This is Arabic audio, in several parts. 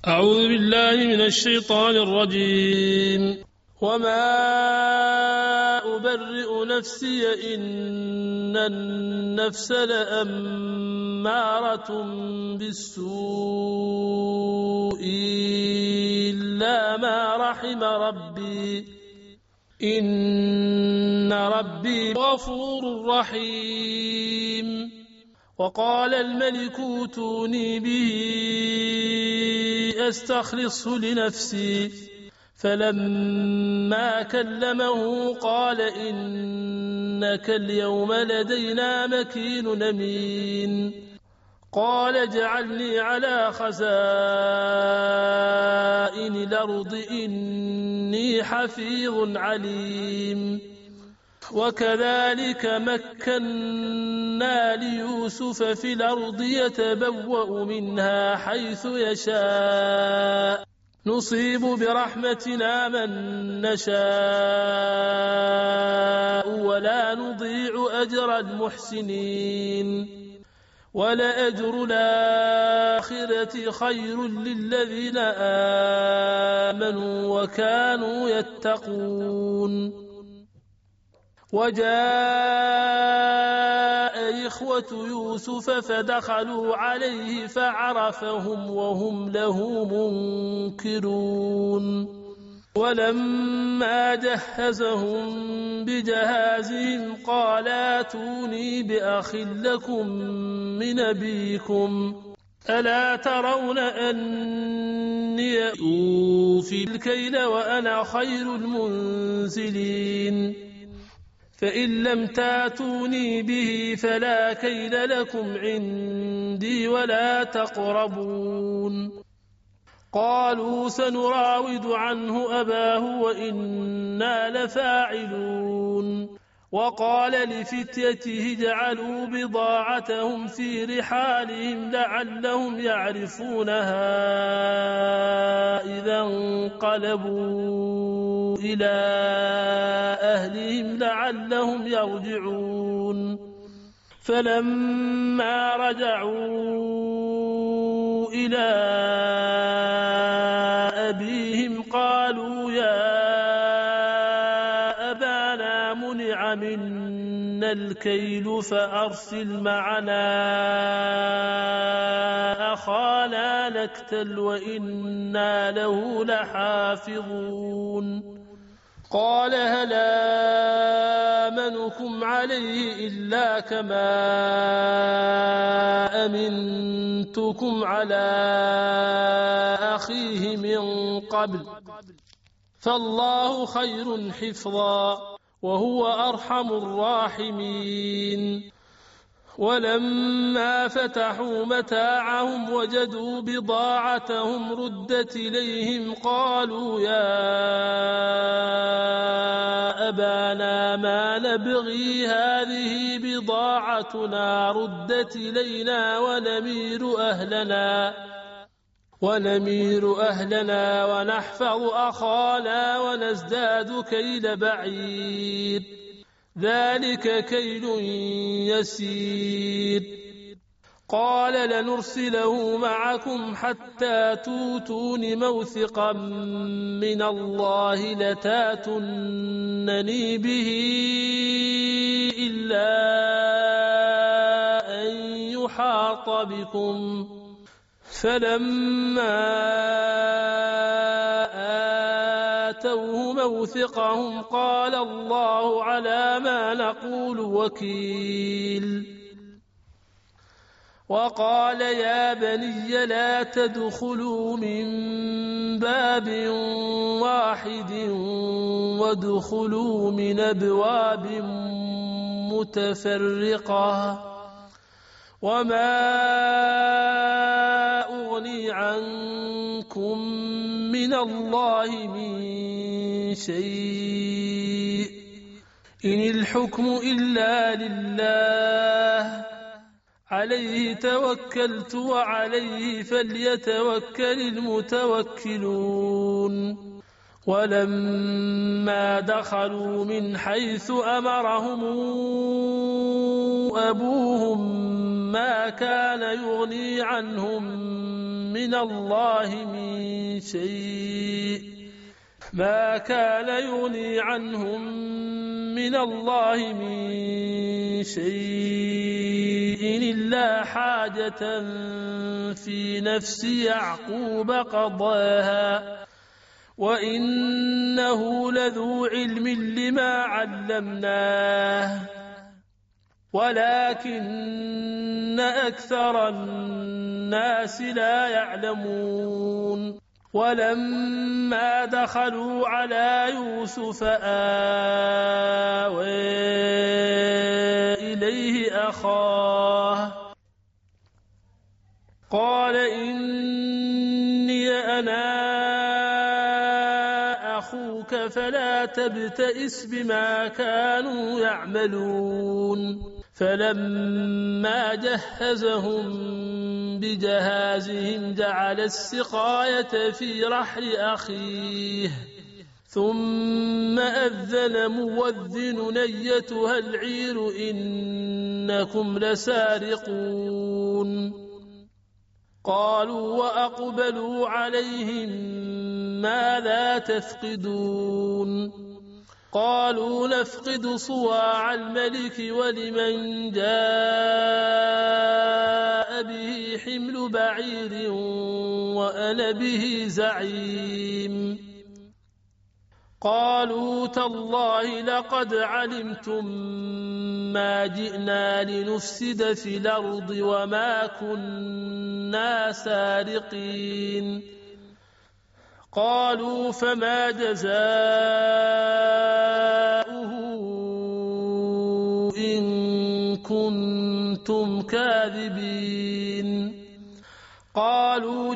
أعوذ بالله من الشيطان الرجيم. وما أبرئ نفسي إن النفس لأمارة بالسوء إلا ما رحم ربي إن ربي غفور رحيم. وقال الملك ائتوني به أستخلصه لنفسي فلما كلمه قال إنك اليوم لدينا مكين أمين. قال اجعلني على خزائن الأرض إني حفيظ عليم. وكذلك مكنا ليوسف في الأرض يتبوأ منها حيث يشاء نصيب برحمتنا من نشاء ولا نضيع أجر المحسنين. ولأجر الآخرة خير للذين آمنوا وكانوا يتقون. وجاء إخوة يوسف فدخلوا عليه فعرفهم وهم له منكرون. ولما جهزهم بجهازهم قال ائتوني بأخ لكم من أبيكم ألا ترون أني أوفي الكيل وأنا خير المنزلين. فإن لم تاتوني به فلا كيل لكم عندي ولا تقربون. قالوا سنراود عنه أباه وإنا لفاعلون. وقال لفتيته اجعلوا بضاعتهم في رحالهم لعلهم يعرفونها إذا انقلبوا إلى أهلهم لعلهم يرجعون. فلما رجعوا إلى أبيهم قالوا يا أبانا منع منا الكيل فأرسل معنا أخانا نكتل وإنا له لحافظون. قال هل آمنكم عليه إلا كما أمنتكم على أخيه من قبل فالله خير حفظا وهو أرحم الراحمين. ولما فتحوا متاعهم وجدوا بضاعتهم ردت إليهم قالوا يا أبانا ما نبغي هذه بضاعتنا ردت إلينا ونمير أهلنا ونحفظ أخانا ونزداد كيل بعير ذلك كيل يسير. قال لنرسله معكم حتى توتون موثقا من الله لتاتونني به إلا أن يحاط بكم. فلما آتوه موثقهم قال الله على ما نقول وكيل. وقال يا بني لا تدخلوا من باب واحد وادخلوا من أبواب متفرقة وما أغني عنكم من الله من شيء إن الحكم إلا لله عليه توكلت وعليه فليتوكل المتوكلون. ولما دخلوا من حيث أمرهم أبوهم ما كان يغني عنهم من الله من شيء إلا حاجة في نفس يعقوب قضاها وإنه لذو علم لما علمناه ولكن أكثر الناس لا يعلمون ولما دخلوا على يوسف آوى إليه أخاه قال إني أنا أخوك فلا تبتئس بما كانوا يعملون فلما جهزهم بجهازهم جعل السقاية في رحل أخيه ثم أذن مؤذن أيتها العير إنكم لسارقون قالوا وأقبلوا عليهم ماذا تفقدون قالوا نفقد صواع الملك ولمن جاء به حمل بعير وأنا به زعيم قالوا تالله لقد علمتم ما جئنا لنفسد في الأرض وما كنا سارقين قالوا فما جزاؤه إن كنتم كاذبين قالوا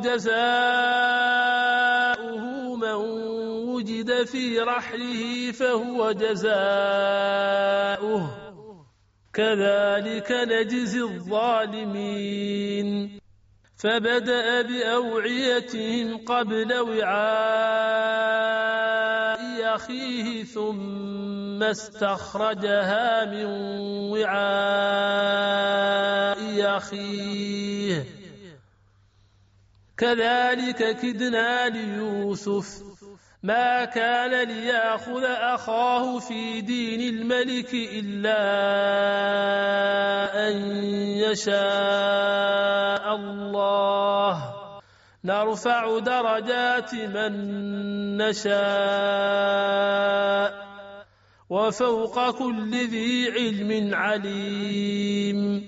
جزاؤه من وجد في رحله فهو جزاؤه كذلك نجزي الظالمين فبدأ بأوعيتهم قبل وعاء أخيه ثم استخرجها من وعاء أخيه كذلك كدنا ليوسف ما كان ليأخذ أخاه في دين الملك إلا أن يشاء الله نرفع درجات من نشاء وفوق كل ذي علم عليم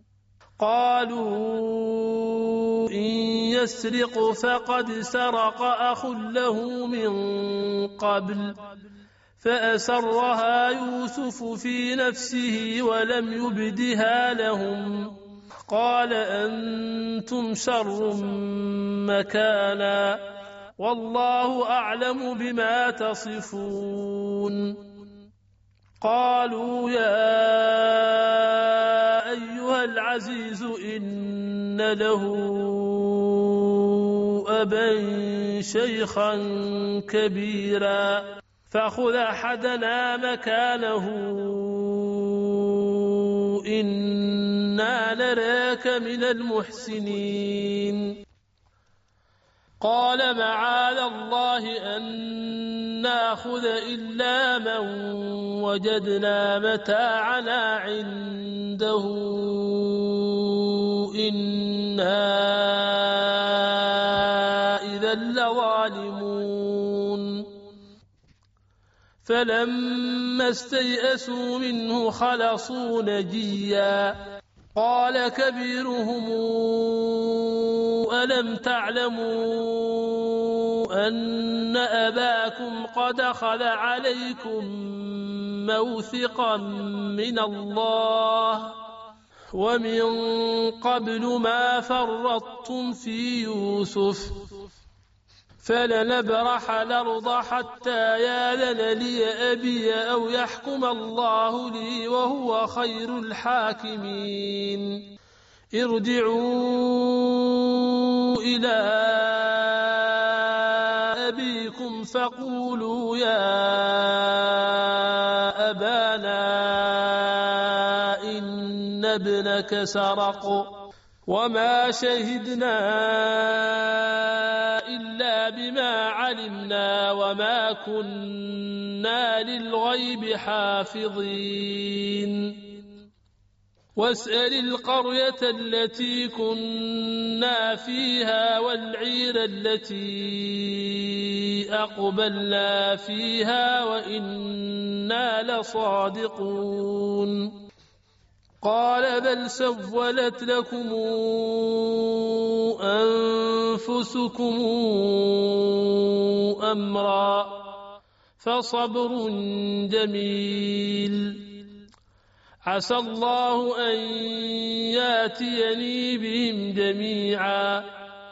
قالوا إن يسرق فقد سرق أخ له من قبل فأسرها يوسف في نفسه ولم يبدها لهم قال أنتم شر مكانا والله أعلم بما تصفون قالوا يا أيها العزيز إن له أبا شيخا كبيرا فخذ أحدنا مكانه إنا نراك من المحسنين قال معاذ الله أن ناخذ إلا من وجدنا متاعنا عنده إنا إذا لظالمون فلما استيئسوا منه خلصوا نجيا قال كبيرهم ألم تعلموا أن أباكم قد أخذ عليكم موثقا من الله ومن قبل ما فرطتم في يوسف فلنبرح الأرض حتى ياذن لي أبي أو يحكم الله لي وهو خير الحاكمين ارجعوا إلى أبيكم فقولوا يا أبانا إن ابنك سرق وما شهدنا إلا بما علمنا وما كنا للغيب حافظين واسأل القرية التي كنا فيها والعير التي أقبلنا فيها وإنا لصادقون قال بل سولت لكم أنفسكم أمرا فصبر جميل عسى الله أن ياتيني بهم جميعا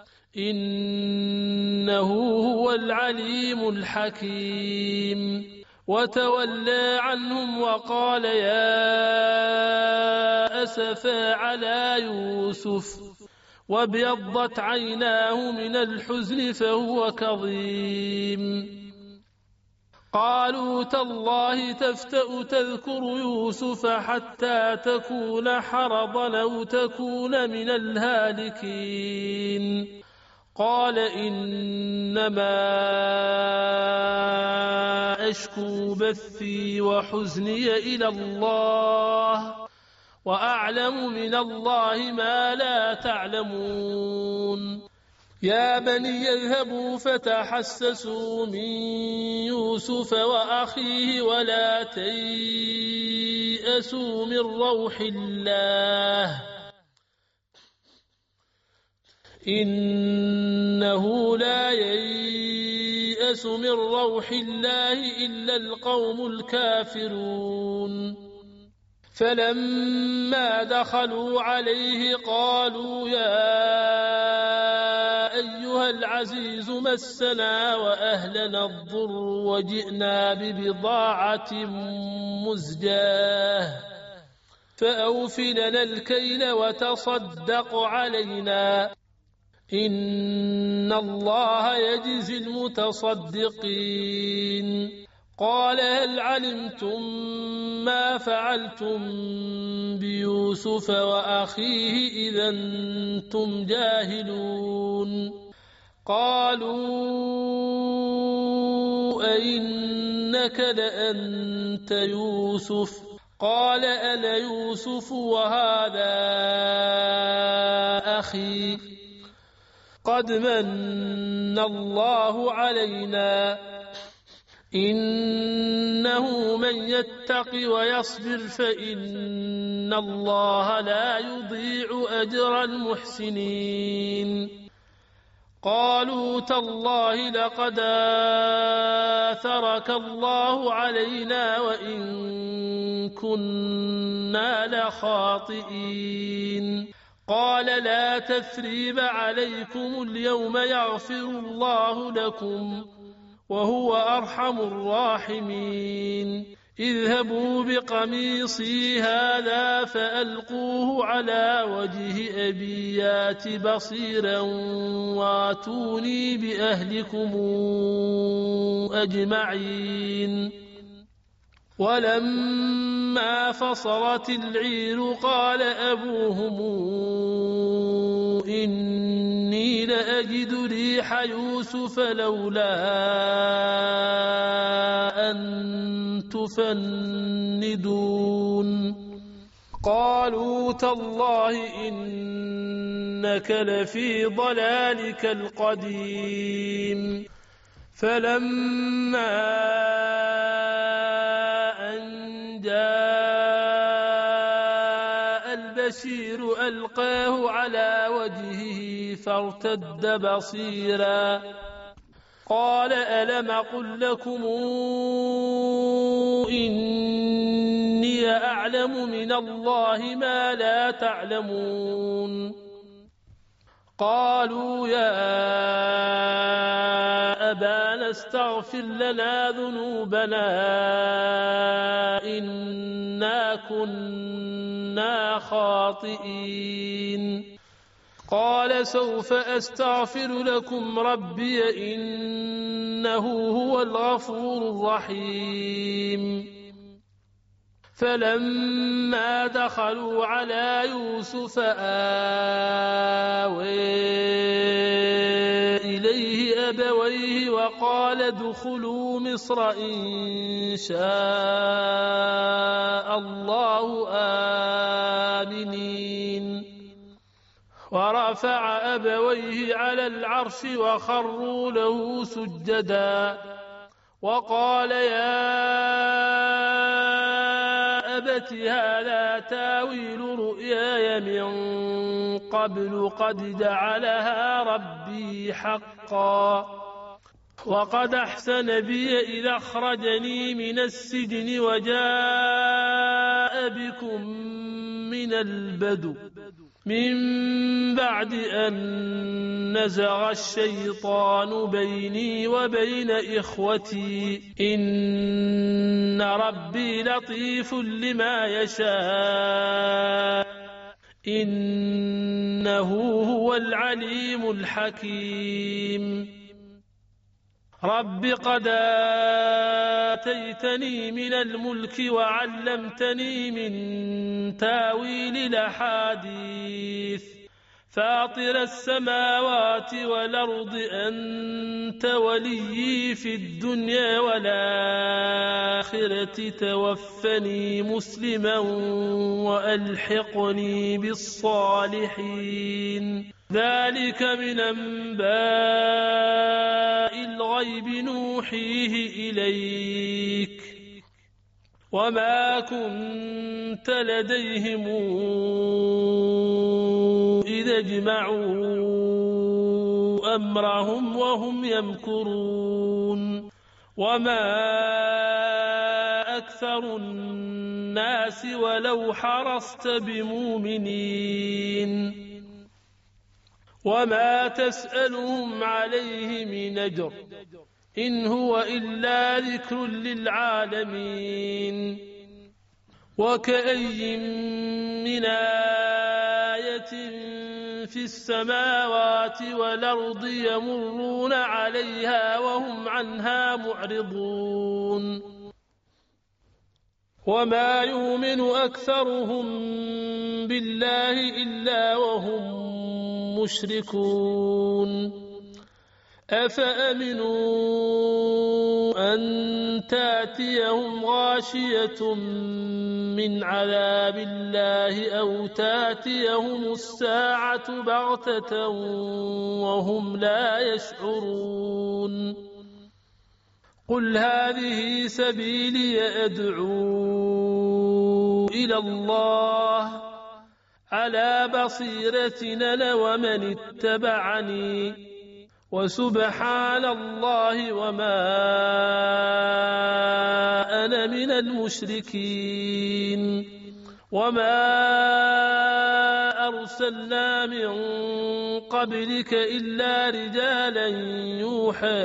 إنه هو العليم الحكيم وتولى عنهم وقال يا أسفا على يوسف وابيضت عيناه من الحزن فهو كظيم قالوا تالله تفتأ تذكر يوسف حتى تكون حرضا أو تكون من الهالكين قال إنما أشكو بثي وحزني إلى الله وأعلم من الله ما لا تعلمون يا بني اذهبوا فتحسسوا من يوسف وأخيه ولا تيأسوا من روح الله إنه لا ييأس من روح الله إلا القوم الكافرون فلما دخلوا عليه قالوا يا أيها العزيز مسنا وأهلنا الضر وجئنا ببضاعة مزجاة فأوف لنا الكيل وتصدق علينا إن الله يجزي المتصدقين قال هل علمتم ما فعلتم بيوسف وأخيه إذا أنتم جاهلون قالوا أئنك لأنت يوسف قال أنا يوسف وهذا أخي قد من الله علينا إنه من يتق ويصبر فإن الله لا يضيع أجر المحسنين قالوا تالله لقد آثرك الله علينا وإن كنا لخاطئين قال لا تثريب عليكم اليوم يغفر الله لكم وهو أرحم الراحمين اذهبوا بقميصي هذا فألقوه على وجه أبي يات بصيرا واتوني بأهلكم أجمعين ولما فصلت العير قال أبوهم إني لأجد ريح يوسف لولا أن تفندون قالوا تالله إنك لفي ضلالك القديم فلما أن جاء البشير ألقاه على وجهه فارتد بصيرا قال ألم أقل لكم إني أعلم من الله ما لا تعلمون قالوا يا أبانا استغفر لنا ذنوبنا إنا كنا خاطئين قال سوف أستغفر لكم ربي إنه هو الغفور الرحيم فلما دخلوا على يوسف آوى إليه أبويه وقال ادخلوا مصر إن شاء الله آمنين ورفع أبويه على العرش وخروا له سجدا وقال يا أبت هذا تاويل رؤياي من قبل قد جعلها ربي حقا وقد أحسن بي إذا أخرجني من السجن وجاء بكم من البدو من بعد أن نزغ الشيطان بيني وبين إخوتي إن ربي لطيف لما يشاء إنه هو العليم الحكيم رب قد آتيتني من الملك وعلمتني من تاويل الأحاديث فاطر السماوات والأرض أنت وليي في الدنيا والآخرة توفني مسلما وألحقني بالصالحين ذلك من أنباء الغيب نوحيه إليك وما كنت لديهم إذا اجمعوا أمرهم وهم يمكرون وما أكثر الناس ولو حرصت بمؤمنين وما تسألهم عليه من أجر إن هو إلا ذكر للعالمين وكأي من آية في السماوات والأرض يمرون عليها وهم عنها معرضون وما يؤمن أكثرهم بالله إلا وهم مشركون أفأمنوا أن تأتيهم غاشية من عذاب الله أو تأتيهم الساعة بغتة وهم لا يشعرون قل هذه سبيلي أدعو إلى الله على بصيرة أنا ومن اتبعني وسبحان الله وما أنا من المشركين وما أرسلنا من قبلك إلا رجالا يوحى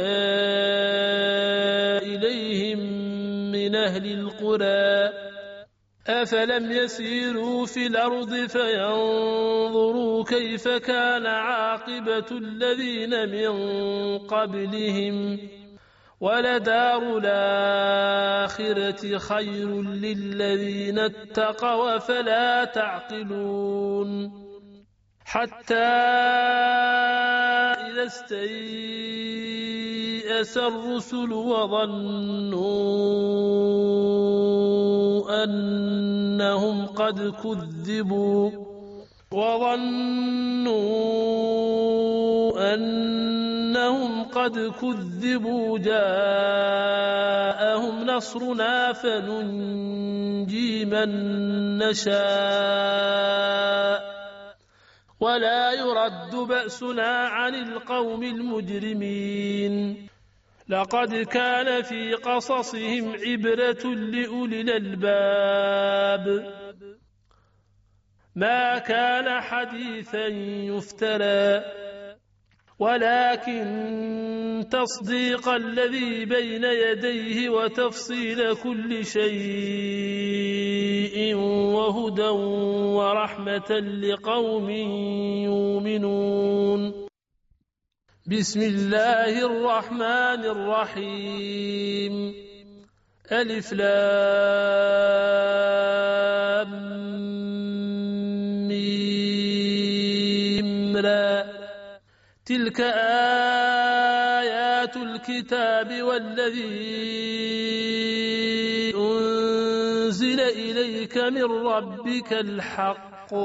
إليهم من أهل القرى أفلم يسيروا في الأرض فينظروا كيف كان عاقبة الذين من قبلهم ولدار الآخرة خير للذين اتقوا فلا تعقلون حتى إذا استيأس الرسل وظنوا أنهم قد كذبوا جاءهم نصرنا فننجي من نشاء ولا يرد بأسنا عن القوم المجرمين لقد كان في قصصهم عبرة لأولي الألباب ما كان حديثا يفترى ولكن تصديق الذي بين يديه وتفصيل كل شيء وهدى ورحمة لقوم يؤمنون. بسم الله الرحمن الرحيم. ألف لام ميم را. تلك آيات الكتاب والذي أنزل إليك من ربك الحق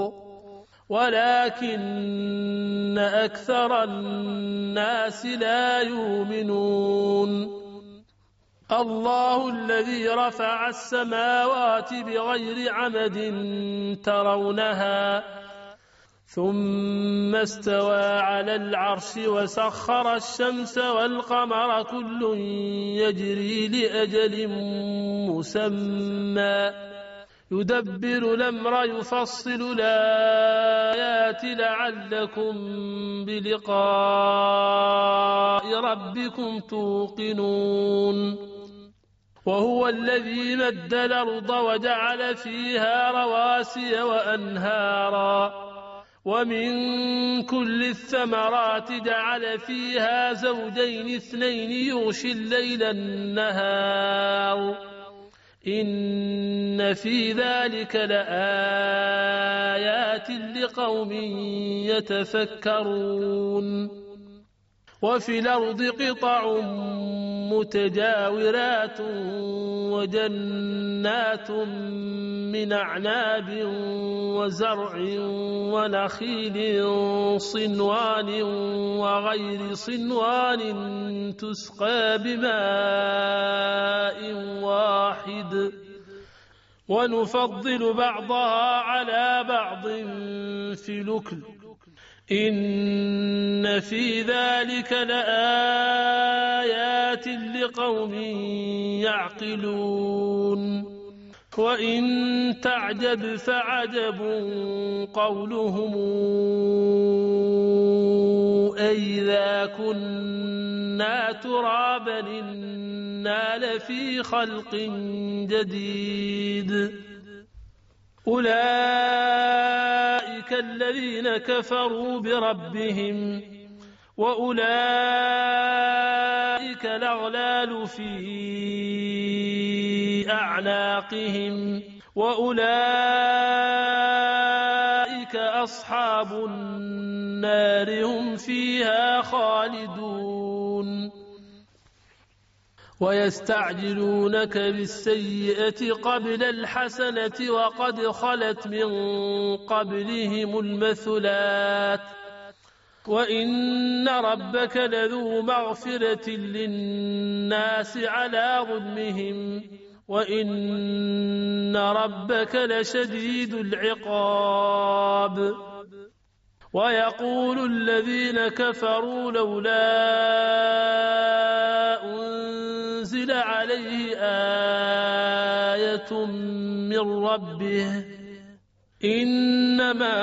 ولكن أكثر الناس لا يؤمنون. الله الذي رفع السماوات بغير عمد ترونها ثم استوى على العرش وسخر الشمس والقمر كل يجري لأجل مسمى يدبر الأمر يفصل الآيات لعلكم بلقاء ربكم توقنون. وهو الذي مد الأرض وجعل فيها رواسي وأنهارا ومن كل الثمرات جعل فيها زوجين اثنين يغشي الليل النهار إن في ذلك لآيات لقوم يتفكرون. وفي الأرض قطع متجاورات وجنات من أعناب وزرع ونخيل صنوان وغير صنوان تسقى بماء واحد ونفضل بعضها على بعض في الأكل إن في ذلك لآيات لقوم يعقلون. وإن تعجب فعجب قولهم أئذا كنا ترابا إنا لفي خلق جديد. أولئك الذين كفروا بربهم وأولئك الأغلال في أعناقهم وأولئك أصحاب النار هم فيها خالدون. ويستعجلونك بالسيئة قبل الحسنة وقد خلت من قبلهم المثلات وإن ربك لذو مغفرة للناس على ظلمهم وإن ربك لشديد العقاب. ويقول الذين كفروا لولا أنزل عليه آية من ربه إنما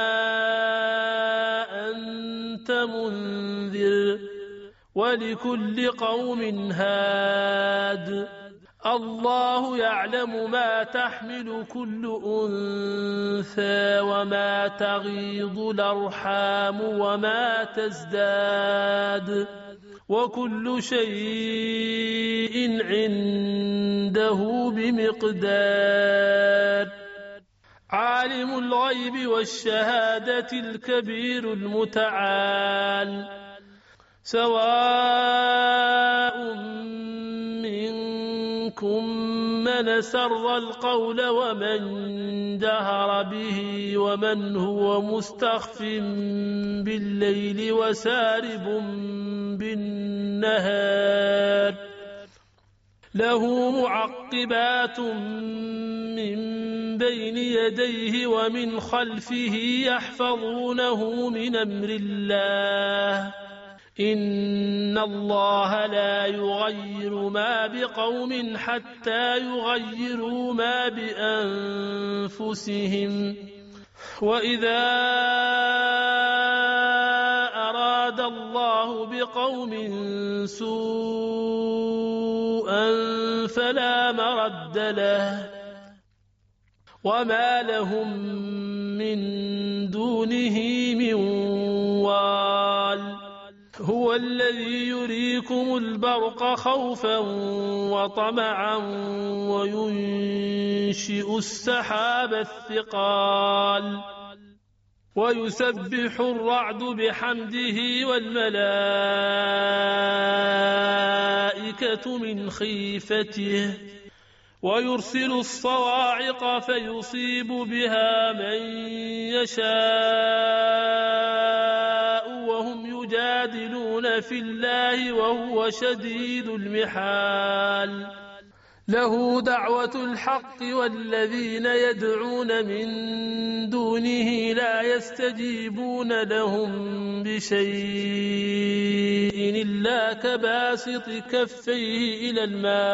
أنت منذر ولكل قوم هاد. الله يعلم ما تحمل كل أنثى وما تغيض الأرحام وما تزداد وكل شيء عنده بمقدار. عالم الغيب والشهادة الكبير المتعال سواء منكم من سر القول ومن جهر به ومن هو مستخف بالليل وسارب بالنهار له معقبات من بين يديه ومن خلفه يحفظونه من أمر الله إن الله لا يغير ما بقوم حتى يغيروا ما بأنفسهم وإذا أراد الله قوم سوءا فلا مرد له وما لهم من دونه من وال هو الذي يريكم البرق خوفا وطمعا وينشئ السحاب الثقال ويسبح الرعد بحمده والملائكة من خيفته ويرسل الصواعق فيصيب بها من يشاء وهم يجادلون في الله وهو شديد المحال له دعوة الحق والذين يدعون من دونه لا يستجيبون لهم بشيء إلا كباسط كفيه إلى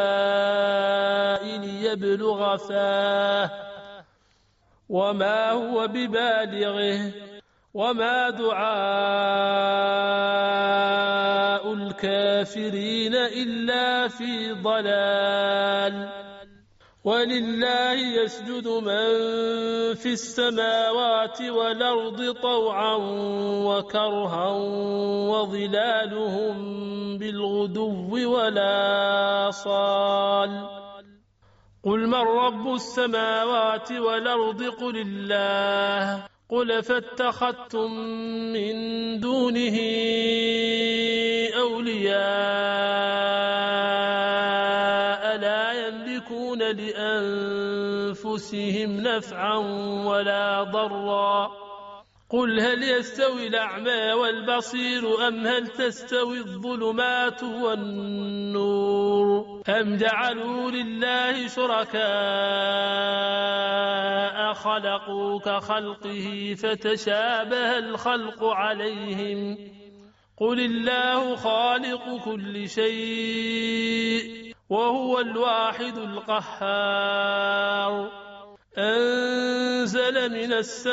الماء ليبلغ فاه وما هو ببالغه وما دعاء الكافرين إلا في ضلال ولله يسجد من في السماوات والأرض طوعا وكرها وظلالهم بالغدو ولا صال قل من رب السماوات والأرض قل الله قل فاتخذتم من دونه أولياء لا يملكون لأنفسهم نفعا ولا ضرا قل هل يستوي الأعمى والبصير أم هل تستوي الظلمات والنور أم جعلوا لله شركاء خلقوا كخلقه فتشابه الخلق عليهم قل الله خالق كل شيء وهو الواحد القهار أنزل من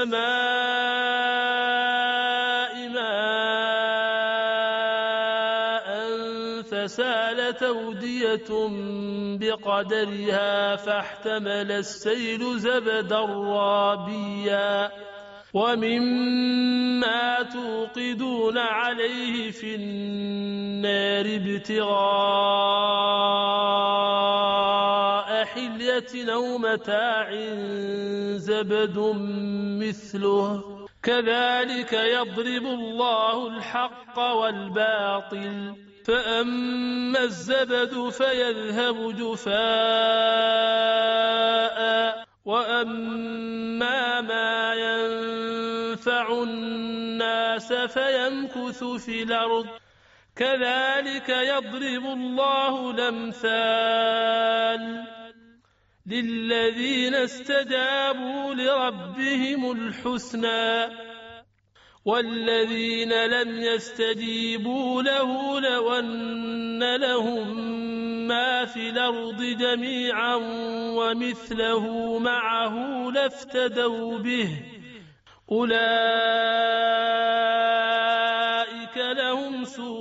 السماء ماء فسالت أودية بقدرها فاحتمل السيل زبدا رابيا ومما توقدون عليه في النار ابتغاء حلية أو متاع زبد مثله كذلك يضرب الله الحق والباطل فأما الزبد فيذهب جفاء وأما ما ينفع الناس فيمكث في الأرض كذلك يضرب الله الأمثال للذين استجابوا لربهم الحسنى والذين لم يستجيبوا له لو أن لهم ما في الأرض جميعا ومثله معه لافتدوا به أولئك لهم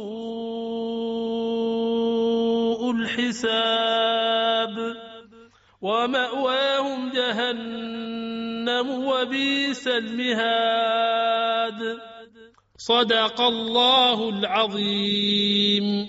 سوء الحساب ومأواهم جهنم وبئس المهاد صدق الله العظيم.